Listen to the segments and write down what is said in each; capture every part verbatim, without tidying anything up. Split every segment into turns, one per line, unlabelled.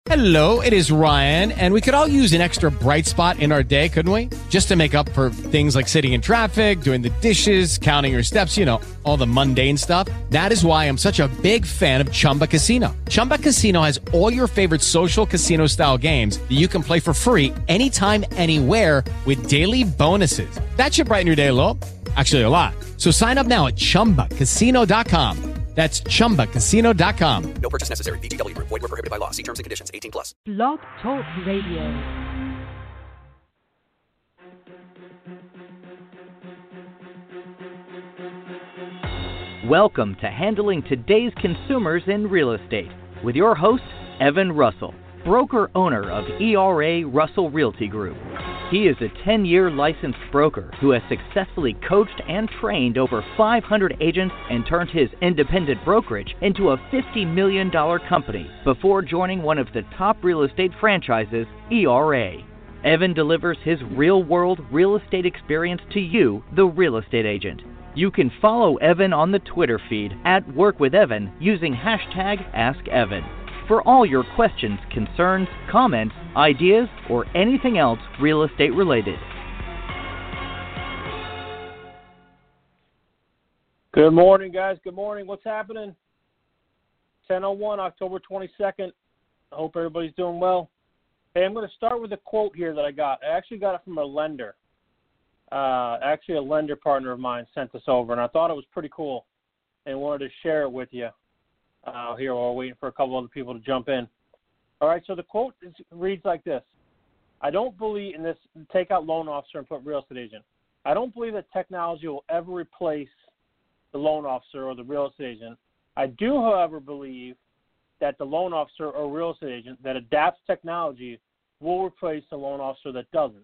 Hello, it is Ryan, and we could all use an extra bright spot in our day, couldn't we? Just to make up for things like sitting in traffic, doing the dishes, counting your steps, you know, all the mundane stuff. That is why I'm such a big fan of Chumba Casino. Chumba Casino has all your favorite social casino-style games that you can play for free anytime, anywhere with daily bonuses. That should brighten your day a little. Actually, a lot. So sign up now at chumba casino dot com. That's chumba casino dot com.
No purchase necessary. V G W Group. Void where prohibited by law. See terms and conditions. eighteen plus.
Blog Talk Radio.
Welcome to Handling Today's Consumers in Real Estate with your host, Evan Russell, broker-owner of E R A Russell Realty Group. He is a ten-year licensed broker who has successfully coached and trained over five hundred agents and turned his independent brokerage into a fifty million dollars company before joining one of the top real estate franchises, E R A. Evan delivers his real-world real estate experience to you, the real estate agent. You can follow Evan on the Twitter feed at WorkWithEvan using hashtag AskEvan. For all your questions, concerns, comments, ideas, or anything else real estate related.
Good morning, guys. Good morning. What's happening? ten oh one, October twenty-second. I hope everybody's doing well. Hey, I'm going to start with a quote here that I got. I actually got it from a lender. Uh, actually, a lender partner of mine sent this over, and I thought it was pretty cool and wanted to share it with you. Uh, here while we're waiting for a couple other people to jump in. All right, so the quote is, reads like this. I don't believe in this, take out loan officer and put real estate agent. I don't believe that technology will ever replace the loan officer or the real estate agent. I do, however, believe that the loan officer or real estate agent that adapts technology will replace the loan officer that doesn't.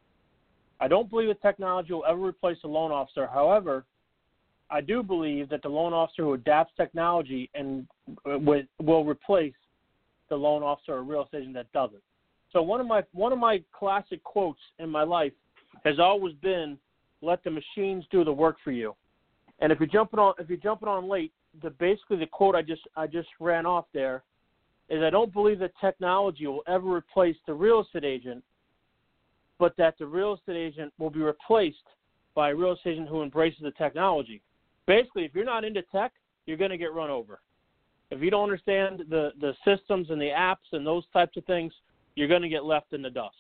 I don't believe that technology will ever replace the loan officer. However, I do believe that the loan officer who adapts technology and will replace the loan officer or real estate agent that doesn't. So one of my one of my classic quotes in my life has always been, "Let the machines do the work for you." And if you're jumping on if you're jumping on late, the basically the quote I just I just ran off there is, I don't believe that technology will ever replace the real estate agent, but that the real estate agent will be replaced by a real estate agent who embraces the technology. Basically, if you're not into tech, you're going to get run over. If you don't understand the, the systems and the apps and those types of things, you're going to get left in the dust.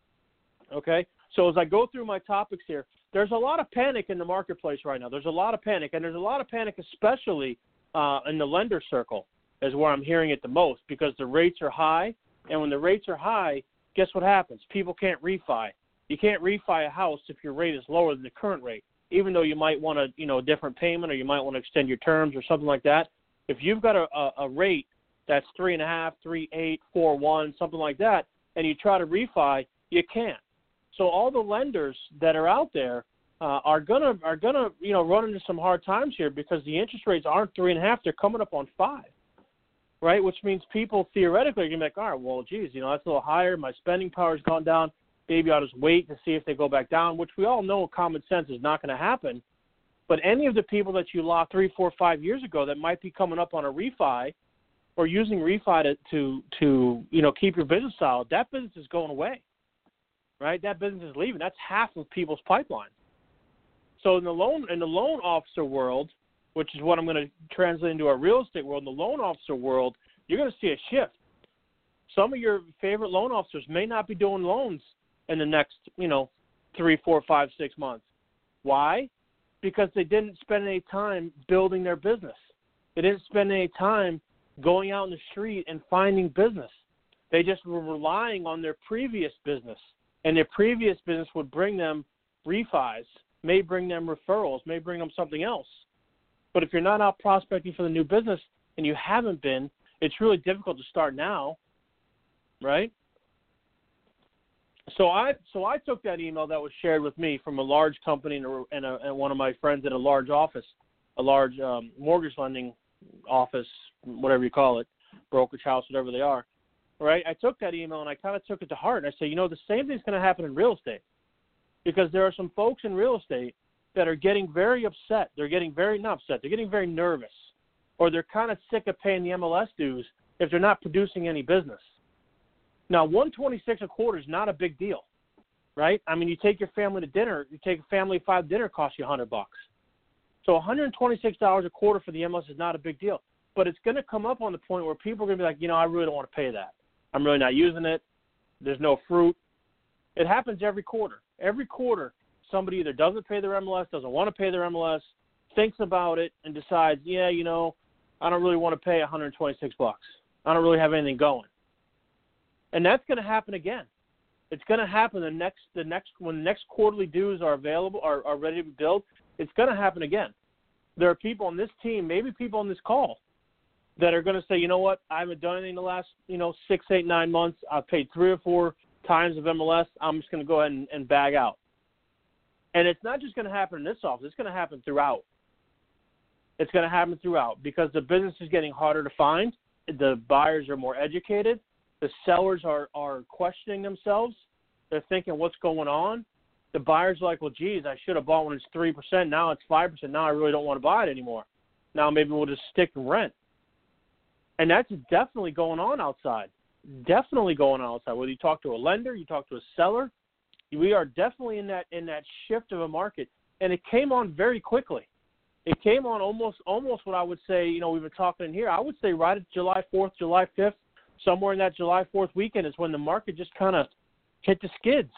Okay? So as I go through my topics here, there's a lot of panic in the marketplace right now. There's a lot of panic, and there's a lot of panic especially uh, in the lender circle is where I'm hearing it the most, because the rates are high, and when the rates are high, guess what happens? People can't refi. You can't refi a house if your rate is lower than the current rate, even though you might want a, you know, a different payment, or you might want to extend your terms or something like that. If you've got a, a, a rate that's three and a half, three eight, four one, something like that, and you try to refi, you can't. So all the lenders that are out there uh, are gonna are gonna you know run into some hard times here, because the interest rates aren't three and a half; they're coming up on five, right? Which means people theoretically are gonna be like, all right, well, geez, you know, that's a little higher. My spending power's gone down. Maybe I'll just wait to see if they go back down, which we all know common sense is not going to happen. But any of the people that you locked three, four, five years ago that might be coming up on a refi or using refi to, to, to you know, keep your business solid, that business is going away, right? That business is leaving. That's half of people's pipeline. So in the loan in the loan officer world, which is what I'm going to translate into our real estate world, in the loan officer world, you're going to see a shift. Some of your favorite loan officers may not be doing loans in the next, you know, three, four, five, six months. Why? Because they didn't spend any time building their business. They didn't spend any time going out in the street and finding business. They just were relying on their previous business, and their previous business would bring them refis, may bring them referrals, may bring them something else. But if you're not out prospecting for the new business and you haven't been, it's really difficult to start now, right? So I so I took that email that was shared with me from a large company and, a, and, a, and one of my friends at a large office, a large um, mortgage lending office, whatever you call it, brokerage house, whatever they are, right? I took that email and I kind of took it to heart, and I said, you know, the same thing's going to happen in real estate, because there are some folks in real estate that are getting very upset. They're getting very, not upset, they're getting very nervous, or they're kind of sick of paying the M L S dues if they're not producing any business. Now, one twenty-six a quarter is not a big deal, right? I mean, you take your family to dinner, you take a family of five dinner, costs you one hundred bucks. So one hundred twenty-six dollars a quarter for the M L S is not a big deal. But it's going to come up on the point where people are going to be like, you know, I really don't want to pay that. I'm really not using it. There's no fruit. It happens every quarter. Every quarter, somebody either doesn't pay their M L S, doesn't want to pay their M L S, thinks about it, and decides, yeah, you know, I don't really want to pay one hundred twenty-six bucks. I don't really have anything going. And that's going to happen again. It's going to happen the next, the next, when the next quarterly dues are available, are, are ready to be billed, it's going to happen again. There are people on this team, maybe people on this call, that are going to say, you know what, I haven't done anything the last, you know, six, eight, nine months. I've paid three or four times of M L S. I'm just going to go ahead and, and bag out. And it's not just going to happen in this office. It's going to happen throughout. It's going to happen throughout because the business is getting harder to find. The buyers are more educated. The sellers are, are questioning themselves. They're thinking, what's going on? The buyers are like, well, geez, I should have bought when it's three percent. Now it's five percent. Now I really don't want to buy it anymore. Now maybe we'll just stick and rent. And that's definitely going on outside. Definitely going on outside. Whether you talk to a lender, you talk to a seller, we are definitely in that in that shift of a market. And it came on very quickly. It came on almost almost what I would say, you know, we've been talking in here. I would say right at July fourth, July fifth, somewhere in that July fourth weekend is when the market just kind of hit the skids.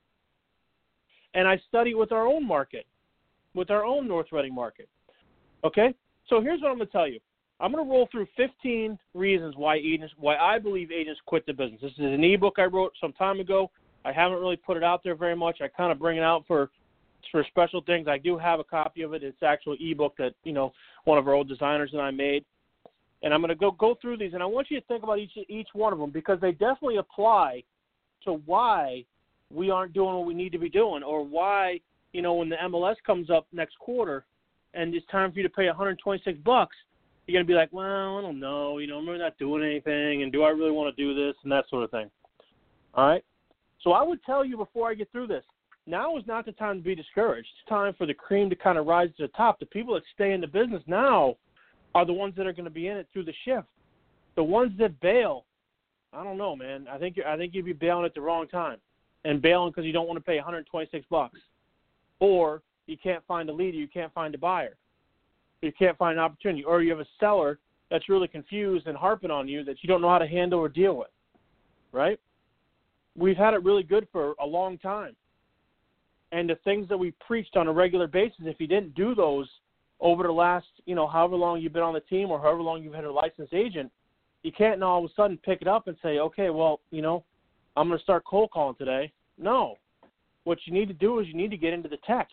And I study with our own market, with our own North Reading market. Okay? So here's what I'm going to tell you. I'm going to roll through fifteen reasons why agents, why I believe agents quit the business. This is an ebook I wrote some time ago. I haven't really put it out there very much. I kind of bring it out for for special things. I do have a copy of it. It's actual ebook that, you know, one of our old designers and I made. And I'm going to go go through these, and I want you to think about each each one of them because they definitely apply to why we aren't doing what we need to be doing, or why, you know, when the M L S comes up next quarter and it's time for you to pay one hundred twenty-six bucks, you're going to be like, well, I don't know, you know, I'm really not doing anything, and do I really want to do this, and that sort of thing. All right? So I would tell you before I get through this, now is not the time to be discouraged. It's time for the cream to kind of rise to the top. The people that stay in the business now are the ones that are going to be in it through the shift. The ones that bail, I don't know, man. I think you're, I think you'd be bailing at the wrong time, and bailing because you don't want to pay one hundred twenty-six bucks, or you can't find a leader, you can't find a buyer, you can't find an opportunity, or you have a seller that's really confused and harping on you that you don't know how to handle or deal with, right? We've had it really good for a long time, and the things that we preached on a regular basis, if you didn't do those over the last, you know, however long you've been on the team or however long you've had a licensed agent, you can't now all of a sudden pick it up and say, okay, well, you know, I'm going to start cold calling today. No. What you need to do is you need to get into the tech,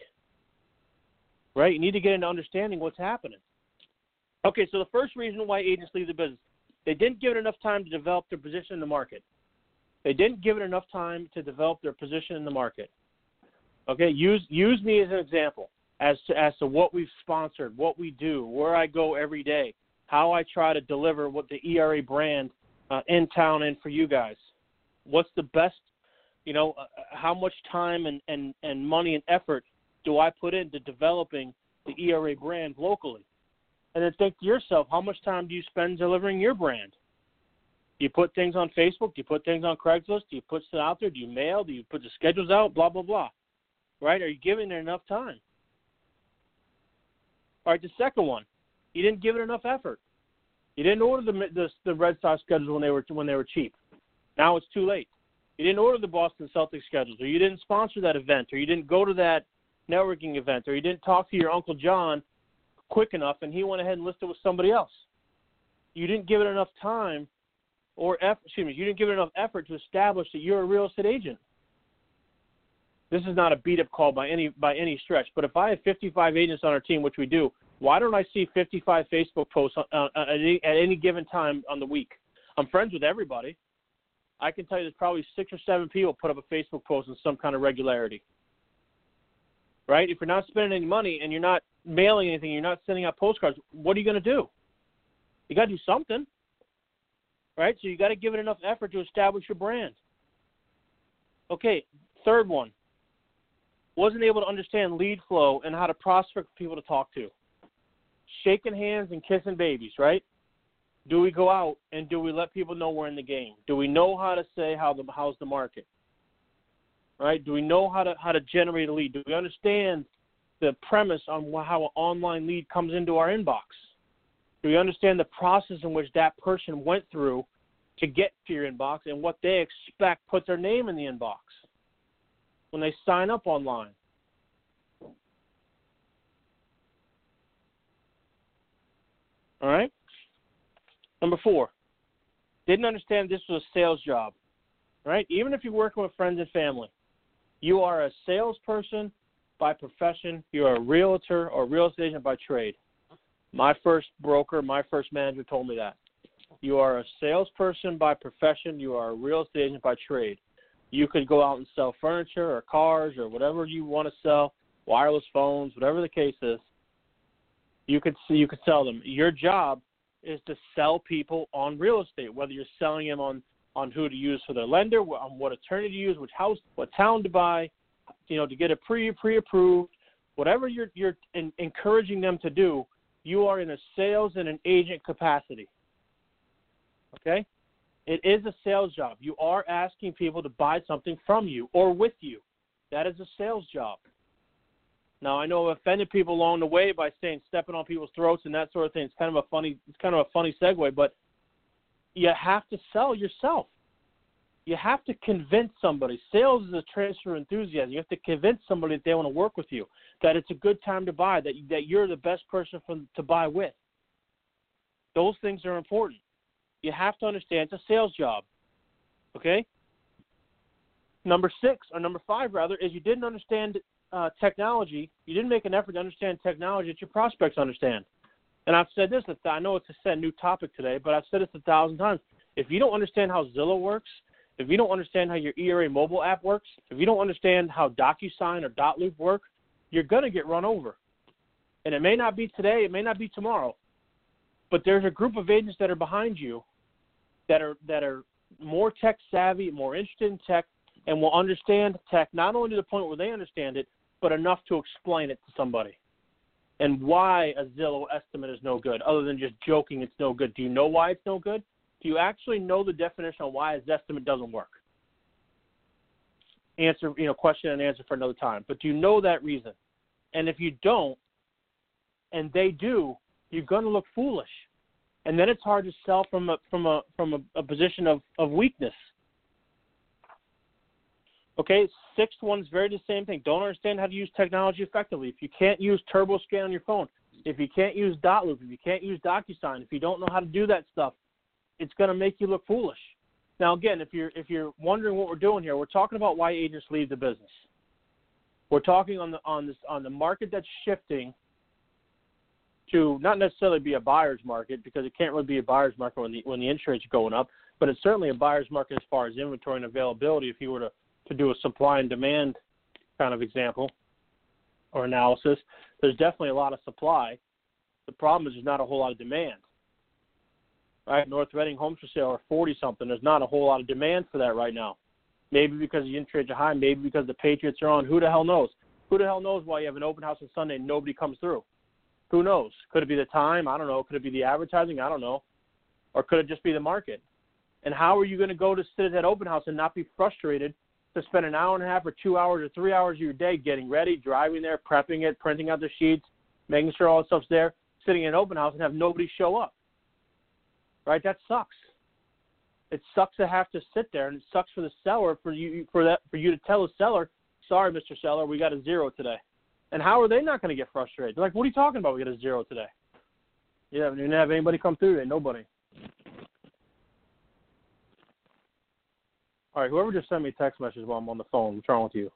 right? You need to get into understanding what's happening. Okay, so the first reason why agents leave the business, they didn't give it enough time to develop their position in the market. They didn't give it enough time to develop their position in the market. Okay, use use me as an example as to as to what we've sponsored, what we do, where I go every day, how I try to deliver what the E R A brand uh, in town and for you guys. What's the best, you know, uh, how much time and, and, and money and effort do I put into developing the E R A brand locally? And then think to yourself, how much time do you spend delivering your brand? Do you put things on Facebook? Do you put things on Craigslist? Do you put it out there? Do you mail? Do you put the schedules out? Blah, blah, blah. Right? Are you giving it enough time? All right, the second one, you didn't give it enough effort. You didn't order the the, the Red Sox schedules when they were when they were cheap. Now it's too late. You didn't order the Boston Celtics schedules, or you didn't sponsor that event, or you didn't go to that networking event, or you didn't talk to your Uncle John quick enough, and he went ahead and listed with somebody else. You didn't give it enough time, or effort, excuse me, you didn't give it enough effort to establish that you're a real estate agent. This is not a beat-up call by any by any stretch, but if I have fifty-five agents on our team, which we do, why don't I see fifty-five Facebook posts on, uh, at, any, at any given time on the week? I'm friends with everybody. I can tell you there's probably six or seven people put up a Facebook post in some kind of regularity. Right? If you're not spending any money and you're not mailing anything, you're not sending out postcards, what are you going to do? You got to do something. Right? So you got to give it enough effort to establish your brand. Okay, third one. Wasn't able to understand lead flow and how to prospect people to talk to. Shaking hands and kissing babies, right? Do we go out and do we let people know we're in the game? Do we know how to say how the how's the market? Right? Do we know how to how to generate a lead? Do we understand the premise on how an online lead comes into our inbox? Do we understand the process in which that person went through to get to your inbox and what they expect puts their name in the inbox when they sign up online? All right? Number four, didn't understand this was a sales job. Right? Even if you're working with friends and family, you are a salesperson by profession. You are a realtor or real estate agent by trade. My first broker, my first manager told me that. You are a salesperson by profession. You are a real estate agent by trade. You could go out and sell furniture or cars or whatever you want to sell, wireless phones, whatever the case is. You could you could sell them. Your job is to sell people on real estate, whether you're selling them on, on who to use for their lender, on what attorney to use, which house, what town to buy, you know, to get it pre pre approved, whatever you're you're in, encouraging them to do. You are in a sales and an agent capacity. Okay? It is a sales job. You are asking people to buy something from you or with you. That is a sales job. Now, I know I've offended people along the way by saying stepping on people's throats and that sort of thing. It's kind of a funny it's kind of a funny segue, but you have to sell yourself. You have to convince somebody. Sales is a transfer of enthusiasm. You have to convince somebody that they want to work with you, that it's a good time to buy, that that you're the best person for, to buy with. Those things are important. You have to understand it's a sales job. Okay? Number six, or number five, rather, is you didn't understand uh, technology. You didn't make an effort to understand technology that your prospects understand. And I've said this, I know it's a new topic today, but I've said this a thousand times. If you don't understand how Zillow works, if you don't understand how your E R A mobile app works, if you don't understand how DocuSign or Dotloop work, you're going to get run over. And it may not be today, it may not be tomorrow, but there's a group of agents that are behind you that are that are more tech savvy, more interested in tech, and will understand tech not only to the point where they understand it, but enough to explain it to somebody. And why a Zillow estimate is no good, other than just joking it's no good. Do you know why it's no good? Do you actually know the definition on why his estimate doesn't work? Answer, you know, question and answer for another time. But do you know that reason? And if you don't, and they do, you're going to look foolish. And then it's hard to sell from a from a from a, a position of, of weakness. Okay, sixth one's very the same thing. Don't understand how to use technology effectively. If you can't use TurboScan on your phone, if you can't use Dotloop, if you can't use DocuSign, if you don't know how to do that stuff, it's going to make you look foolish. Now, again, if you're if you're wondering what we're doing here, we're talking about why agents leave the business. We're talking on the on this on the market that's shifting to not necessarily be a buyer's market, because it can't really be a buyer's market when the when the interest rates are going up, but it's certainly a buyer's market as far as inventory and availability. If you were to, to do a supply and demand kind of example or analysis, there's definitely a lot of supply. The problem is there's not a whole lot of demand. Right, North Reading homes for sale are forty something. There's not a whole lot of demand for that right now. Maybe because the interest rates are high, maybe because the Patriots are on. Who the hell knows? Who the hell knows why you have an open house on Sunday and nobody comes through? Who knows? Could it be the time? I don't know. Could it be the advertising? I don't know. Or could it just be the market? And how are you going to go to sit at that open house and not be frustrated to spend an hour and a half or two hours or three hours of your day getting ready, driving there, prepping it, printing out the sheets, making sure all the stuff's there, sitting in an open house and have nobody show up? Right? That sucks. It sucks to have to sit there, and it sucks for the seller for you for that for you to tell the seller, sorry, Mister Seller, we got a zero today. And how are they not going to get frustrated? They're like, what are you talking about? We got a zero today. You didn't have anybody come through today. Nobody. All right, whoever just sent me a text message while I'm on the phone, what's wrong with you?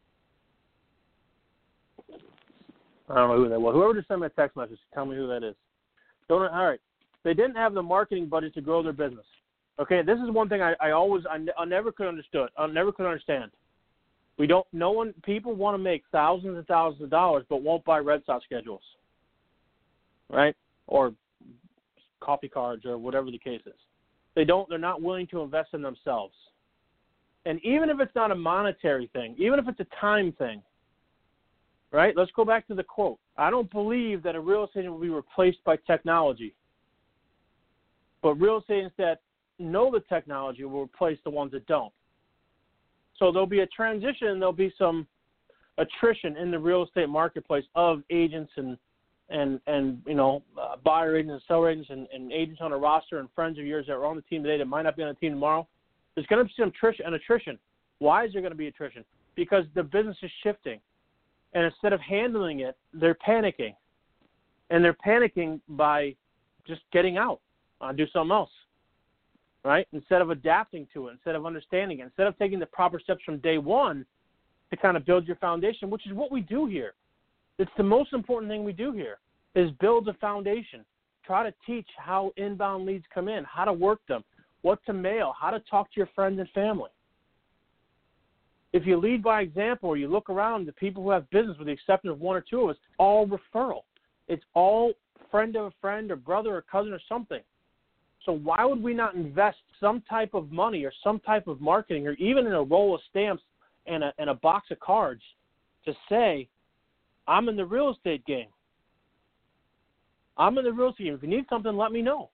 I don't know who that was. Whoever just sent me a text message, tell me who that is. Don't. All right. They didn't have the marketing budget to grow their business. Okay, this is one thing I, I always, I, I never could understood. I never could understand. We don't, no one, people want to make thousands and thousands of dollars, but won't buy Red Sox schedules, right? Or coffee cards or whatever the case is. They don't, they're not willing to invest in themselves. And even if it's not a monetary thing, even if it's a time thing, right? Let's go back to the quote. I don't believe that a real estate agent will be replaced by technology. But real estate agents that know the technology will replace the ones that don't. So there'll be a transition and there'll be some attrition in the real estate marketplace of agents and, and, and you know, uh, buyer agents and seller agents and, and agents on a roster and friends of yours that are on the team today that might not be on the team tomorrow. There's going to be some attrition, an attrition. Why is there going to be attrition? Because the business is shifting. And instead of handling it, they're panicking. And they're panicking by just getting out, uh, do something else, right? Instead of adapting to it, instead of understanding it, instead of taking the proper steps from day one to kind of build your foundation, which is what we do here. It's the most important thing we do here is build a foundation. Try to teach how inbound leads come in, how to work them, what to mail, how to talk to your friends and family. If you lead by example or you look around, the people who have business, with the exception of one or two of us, all referral. It's all friend of a friend or brother or cousin or something. So why would we not invest some type of money or some type of marketing or even in a roll of stamps and a, and a box of cards to say, I'm in the real estate game. I'm in the real estate game. If you need something, let me know.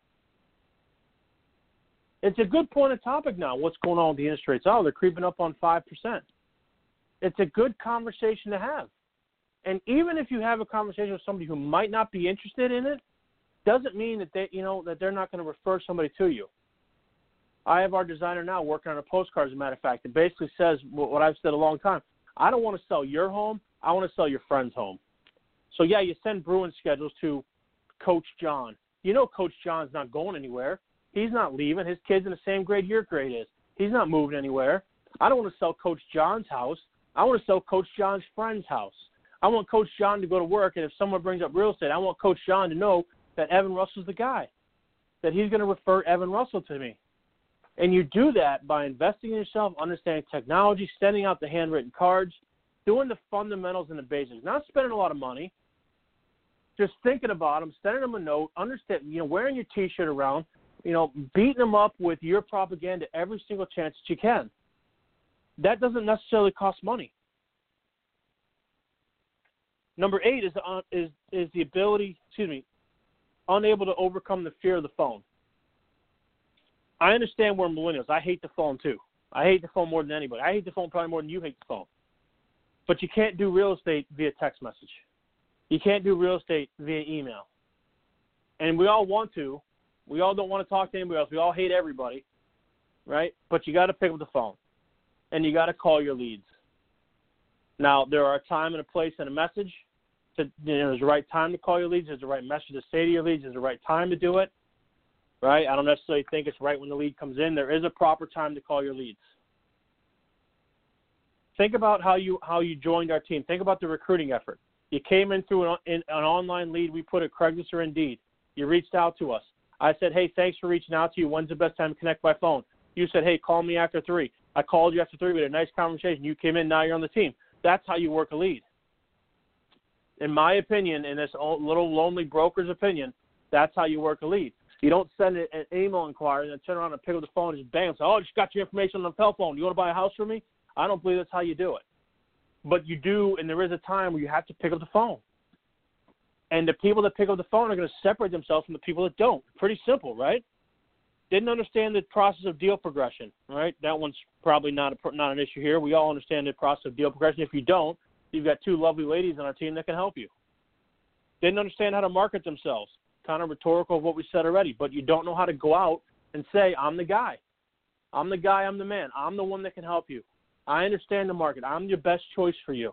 It's a good point of topic now, what's going on with the interest rates. Oh, they're creeping up on five percent. It's a good conversation to have. And even if you have a conversation with somebody who might not be interested in it, doesn't mean that they, you know, that they're not going to refer somebody to you. I have our designer now working on a postcard, as a matter of fact. It basically says what I've said a long time. I don't want to sell your home. I want to sell your friend's home. So, yeah, you send Bruin schedules to Coach John. You know Coach John's not going anywhere. He's not leaving. His kid's in the same grade your grade is. He's not moving anywhere. I don't want to sell Coach John's house. I want to sell Coach John's friend's house. I want Coach John to go to work, and if someone brings up real estate, I want Coach John to know that Evan Russell's the guy, that he's going to refer Evan Russell to me. And you do that by investing in yourself, understanding technology, sending out the handwritten cards, doing the fundamentals and the basics, not spending a lot of money, just thinking about them, sending them a note, understand, you know, wearing your T-shirt around, you know, beating them up with your propaganda every single chance that you can. That doesn't necessarily cost money. Number eight is uh, is is the ability, excuse me, unable to overcome the fear of the phone. I understand we're millennials. I hate the phone too. I hate the phone more than anybody. I hate the phone probably more than you hate the phone. But you can't do real estate via text message. You can't do real estate via email. And we all want to. We all don't want to talk to anybody else. We all hate everybody, right? But you got to pick up the phone, and you got to call your leads. Now, there are a time and a place and a message. To, you know, there's the right time to call your leads. There's the right message to say to your leads. There's the right time to do it, right? I don't necessarily think it's right when the lead comes in. There is a proper time to call your leads. Think about how you how you joined our team. Think about the recruiting effort. You came in through an, in, an online lead we put at Craigslist or Indeed. You reached out to us. I said, hey, thanks for reaching out to you. When's the best time to connect by phone? You said, hey, call me after three. I called you after three. We had a nice conversation. You came in. Now you're on the team. That's how you work a lead. In my opinion, in this little lonely broker's opinion, that's how you work a lead. You don't send an email inquiry and then turn around and pick up the phone and just bang and say, oh, I just got your information on the telephone. You want to buy a house from me? I don't believe that's how you do it. But you do, and there is a time where you have to pick up the phone. And the people that pick up the phone are going to separate themselves from the people that don't. Pretty simple, right? Didn't understand the process of deal progression, right? That one's probably not a, not an issue here. We all understand the process of deal progression. If you don't, you've got two lovely ladies on our team that can help you. Didn't understand how to market themselves. Kind of rhetorical of what we said already, but you don't know how to go out and say, I'm the guy. I'm the guy, I'm the man. I'm the one that can help you. I understand the market. I'm your best choice for you.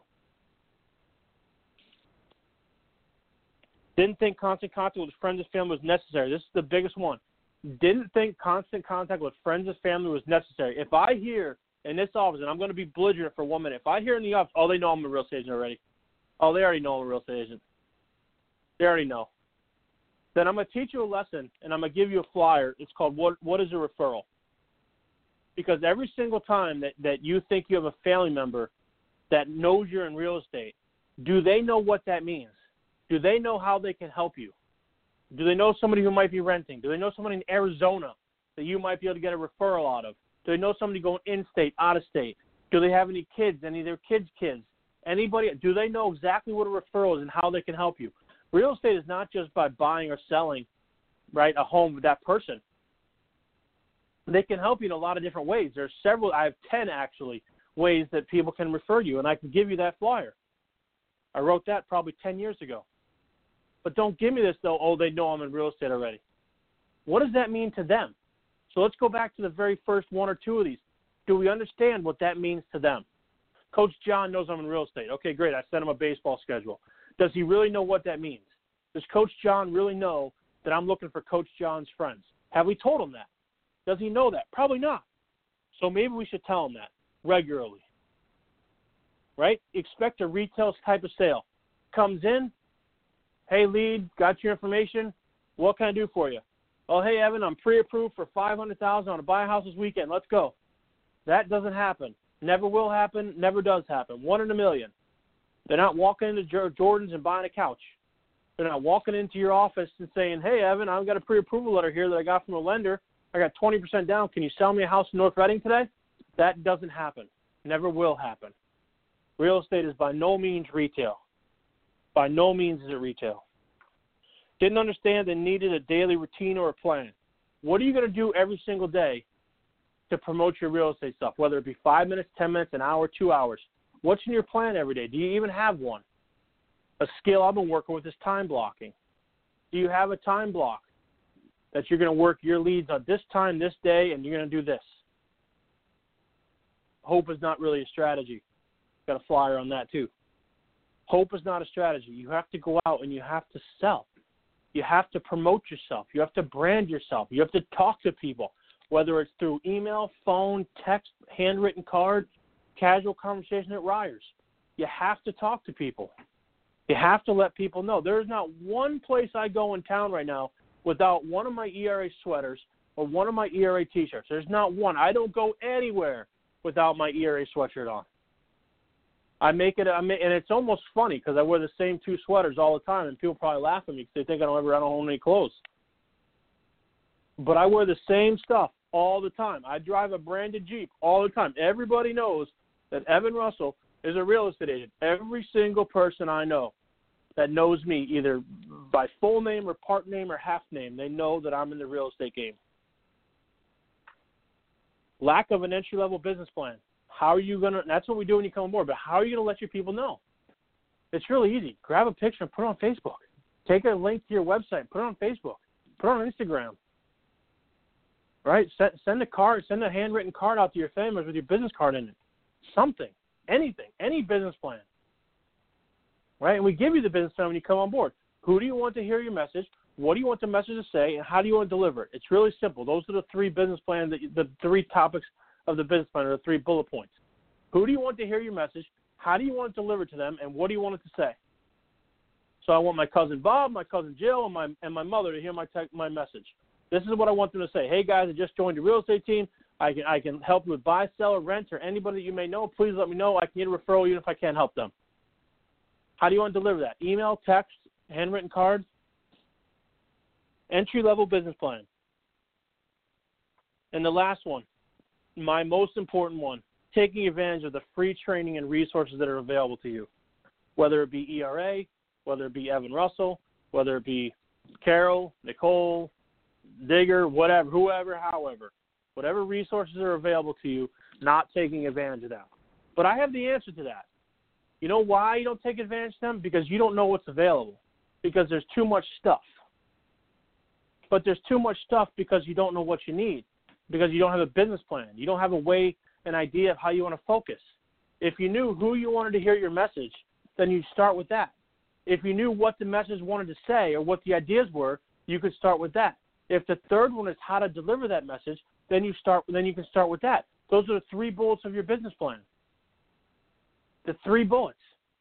Didn't think constant contact with friends and family was necessary. This is the biggest one. Didn't think constant contact with friends and family was necessary. If I hear in this office, and I'm going to be belligerent for one minute, if I hear in the office, oh, they know I'm a real estate agent already. Oh, they already know I'm a real estate agent. They already know. Then I'm going to teach you a lesson, and I'm going to give you a flyer. It's called What What is a Referral? Because every single time that, that you think you have a family member that knows you're in real estate, do they know what that means? Do they know how they can help you? Do they know somebody who might be renting? Do they know somebody in Arizona that you might be able to get a referral out of? Do they know somebody going in-state, out-of-state? Do they have any kids, any of their kids' kids? Anybody? Do they know exactly what a referral is and how they can help you? Real estate is not just by buying or selling right, a home with that person. They can help you in a lot of different ways. There's several, I have ten actually, ways that people can refer you, and I can give you that flyer. I wrote that probably ten years ago. But don't give me this, though, oh, they know I'm in real estate already. What does that mean to them? So let's go back to the very first one or two of these. Do we understand what that means to them? Coach John knows I'm in real estate. Okay, great. I sent him a baseball schedule. Does he really know what that means? Does Coach John really know that I'm looking for Coach John's friends? Have we told him that? Does he know that? Probably not. So maybe we should tell him that regularly. Right? Expect a retail type of sale. Comes in, hey, lead, got your information. What can I do for you? Oh, hey, Evan, I'm pre-approved for five hundred thousand dollars on a buy a house this weekend. Let's go. That doesn't happen. Never will happen. Never does happen. One in a million. They're not walking into Jordan's and buying a couch. They're not walking into your office and saying, hey, Evan, I've got a pre-approval letter here that I got from a lender. I got twenty percent down. Can you sell me a house in North Reading today? That doesn't happen. Never will happen. Real estate is by no means retail. By no means is it retail. Didn't understand they needed a daily routine or a plan. What are you going to do every single day to promote your real estate stuff, whether it be five minutes, ten minutes, an hour, two hours? What's in your plan every day? Do you even have one? A skill I've been working with is time blocking. Do you have a time block that you're going to work your leads on this time, this day, and you're going to do this? Hope is not really a strategy. Got a flyer on that too. Hope is not a strategy. You have to go out and you have to sell. You have to promote yourself. You have to brand yourself. You have to talk to people, whether it's through email, phone, text, handwritten card, casual conversation at Ryers. You have to talk to people. You have to let people know. There is not one place I go in town right now without one of my E R A sweaters or one of my E R A T-shirts. There's not one. I don't go anywhere without my E R A sweatshirt on. I make it, I make, and it's almost funny because I wear the same two sweaters all the time, and people probably laugh at me because they think I don't ever, I don't own any clothes. But I wear the same stuff all the time. I drive a branded Jeep all the time. Everybody knows that Evan Russell is a real estate agent. Every single person I know that knows me, either by full name or part name or half name, they know that I'm in the real estate game. Lack of an entry-level business plan. How are you going to – that's what we do when you come on board, but how are you going to let your people know? It's really easy. Grab a picture and put it on Facebook. Take a link to your website, put it on Facebook. Put it on Instagram. Right? Send, send a card, send a handwritten card out to your families with your business card in it. Something, anything, any business plan. Right? And we give you the business plan when you come on board. Who do you want to hear your message? What do you want the message to say? And how do you want to deliver it? It's really simple. Those are the three business plans, that you, the three topics of the business plan, or the three bullet points. Who do you want to hear your message? How do you want it delivered to them? And what do you want it to say? So I want my cousin Bob, my cousin Jill, and my and my mother to hear my te- my message. This is what I want them to say. Hey, guys, I just joined your real estate team. I can I can help you with buy, sell, or rent, or anybody that you may know. Please let me know. I can get a referral even if I can't help them. How do you want to deliver that? Email, text, handwritten card, entry-level business plan. And the last one, my most important one, taking advantage of the free training and resources that are available to you, whether it be E R A, whether it be Evan Russell, whether it be Carol, Nicole, Digger, whatever, whoever, however, whatever resources are available to you, not taking advantage of that. But I have the answer to that. You know why you don't take advantage of them? Because you don't know what's available, because there's too much stuff. But there's too much stuff because you don't know what you need, because you don't have a business plan. You don't have a way, an idea of how you want to focus. If you knew who you wanted to hear your message, then you start with that. If you knew what the message wanted to say or what the ideas were, you could start with that. If the third one is how to deliver that message, then you start. Then you can start with that. Those are the three bullets of your business plan. The three bullets.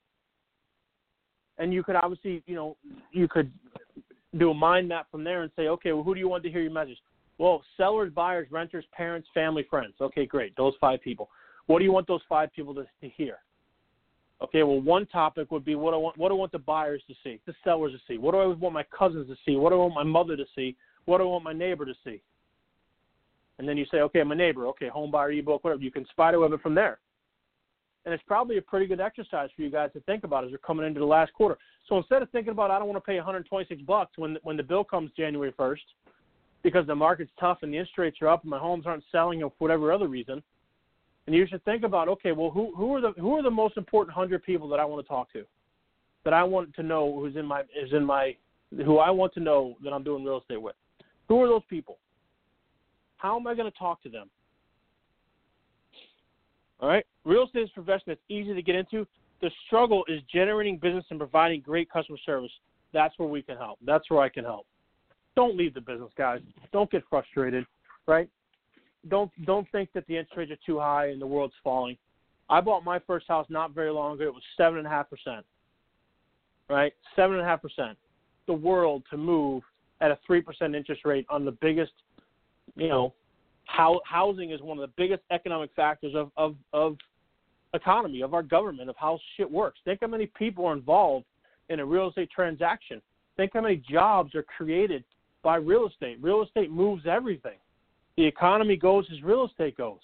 And you could obviously, you know, you could do a mind map from there and say, okay, well, who do you want to hear your message? Well, sellers, buyers, renters, parents, family, friends. Okay, great. Those five people. What do you want those five people to, to hear? Okay, well, one topic would be what I want. What do I want the buyers to see, the sellers to see? What do I want my cousins to see? What do I want my mother to see? What do I want my neighbor to see? And then you say, okay, my neighbor. Okay, home buyer ebook, whatever. You can spiderweb it from there. And it's probably a pretty good exercise for you guys to think about as you're coming into the last quarter. So instead of thinking about I don't want to pay one hundred twenty-six bucks when when the bill comes January first, because the market's tough and the interest rates are up and my homes aren't selling for whatever other reason. And you should think about, okay, well, who who are the who are the most important hundred people that I want to talk to, that I want to know who's in my is in my who I want to know that I'm doing real estate with. Who are those people? How am I going to talk to them? All right, real estate is a profession that's easy to get into. The struggle is generating business and providing great customer service. That's where we can help. That's where I can help. Don't leave the business, guys. Don't get frustrated, right? Don't don't think that the interest rates are too high and the world's falling. I bought my first house not very long ago. It was seven and a half percent, right? Seven and a half percent. The world to move at a three percent interest rate on the biggest, you know, how housing is one of the biggest economic factors of of of economy, of our government, of how shit works. Think how many people are involved in a real estate transaction. Think how many jobs are created by real estate. Real estate moves everything. The economy goes as real estate goes.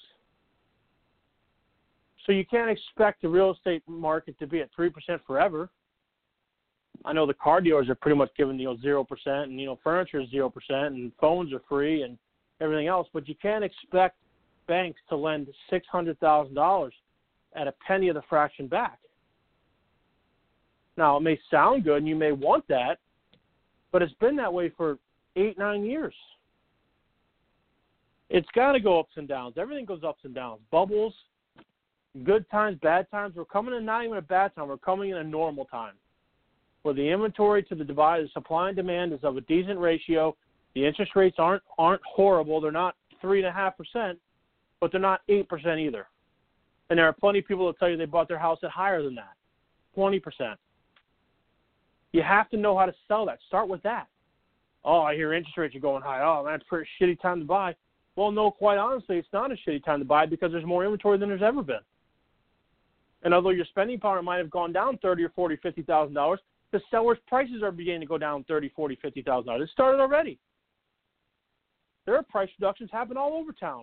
So you can't expect the real estate market to be at three percent forever. I know the car dealers are pretty much giving, you know, zero percent, and, you know, furniture is zero percent, and phones are free and everything else, but you can't expect banks to lend six hundred thousand dollars at a penny of the fraction back. Now, it may sound good, and you may want that, but it's been that way for eight, nine years. It's got to go ups and downs. Everything goes ups and downs. Bubbles, good times, bad times. We're coming in not even a bad time. We're coming in a normal time where the inventory to the divide, the supply and demand is of a decent ratio. The interest rates aren't aren't horrible. They're not three and a half percent, but they're not eight percent either. And there are plenty of people that tell you they bought their house at higher than that, twenty percent. You have to know how to sell that. Start with that. Oh, I hear interest rates are going high. Oh, man, it's a pretty shitty time to buy. Well, no, quite honestly, it's not a shitty time to buy because there's more inventory than there's ever been. And although your spending power might have gone down thirty or forty, fifty thousand dollars, the sellers' prices are beginning to go down thirty, forty, fifty thousand dollars. It started already. There are price reductions happening all over town.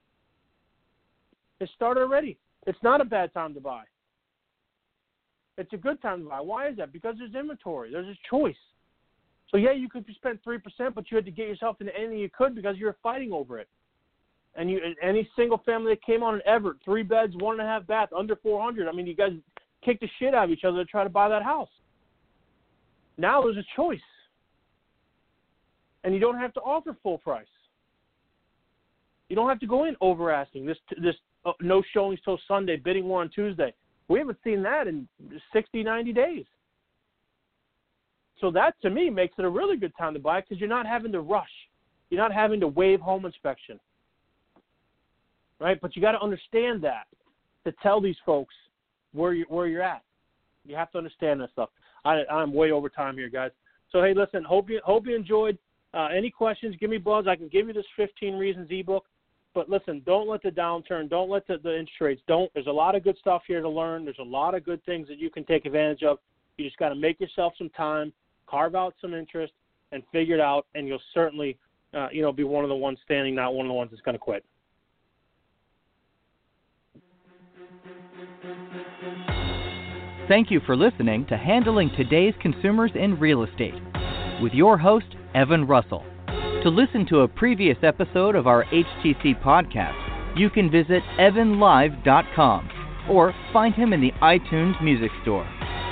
It started already. It's not a bad time to buy. It's a good time to buy. Why is that? Because there's inventory. There's a choice. So, yeah, you could spend three percent, but you had to get yourself into anything you could because you were fighting over it. And you, any single family that came on in Everett, three beds, one and a half bath, under four hundred, I mean, you guys kicked the shit out of each other to try to buy that house. Now there's a choice. And you don't have to offer full price. You don't have to go in over asking. This this uh, no showings till Sunday, bidding war on Tuesday. We haven't seen that in sixty, ninety days. So that, to me, makes it a really good time to buy because you're not having to rush. You're not having to waive home inspection. Right? But you got to understand that to tell these folks where, you, where you're at. You have to understand that stuff. I, I'm way over time here, guys. So, hey, listen, hope you, hope you enjoyed. Uh, any questions, give me buzz. I can give you this fifteen Reasons ebook. But listen, don't let the downturn, don't let the, the interest rates, don't. There's a lot of good stuff here to learn. There's a lot of good things that you can take advantage of. You just got to make yourself some time, carve out some interest, and figure it out, and you'll certainly, uh, you know, be one of the ones standing, not one of the ones that's going to quit.
Thank you for listening to Handling Today's Consumers in Real Estate with your host, Evan Russell. To listen to a previous episode of our H T C podcast, you can visit evan live dot com or find him in the iTunes Music Store.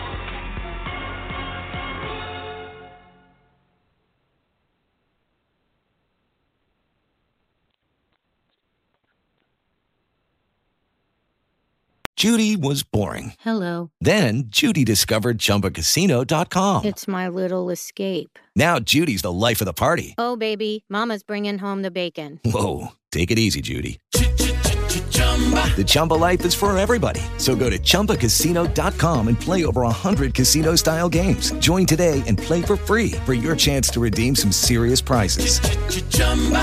Judy was boring.
Hello.
Then Judy discovered Chumba Casino dot com.
It's my little escape.
Now Judy's the life of the party.
Oh, baby, mama's bringing home the bacon.
Whoa, take it easy, Judy. The Chumba life is for everybody. So go to Chumba Casino dot com and play over one hundred casino-style games. Join today and play for free for your chance to redeem some serious prizes.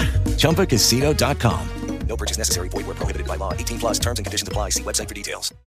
Chumba Casino dot com.
No purchase necessary. Void where prohibited by law. eighteen plus terms and conditions apply. See website for details.